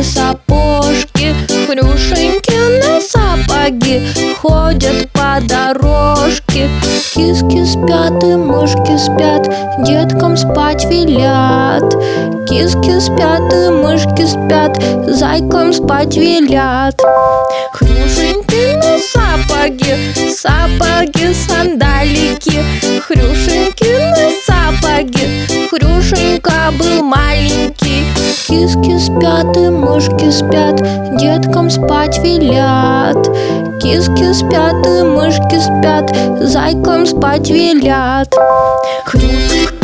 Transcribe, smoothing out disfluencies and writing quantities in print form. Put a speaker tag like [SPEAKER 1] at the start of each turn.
[SPEAKER 1] сапожки, Хрюшенькины сапоги ходят по дорожке. Киски спят и мышки спят, деткам спать велят. Киски спят и мышки спят, зайкам спать велят. Хрюшенькины сапоги, сапоги, сандалики, Хрюшенькины сапоги, Хрюшенька был маленький. Киски спят и мышки спят, деткам спать велят. Киски спят и мышки спят, зайкам спать велят. Хрюшенька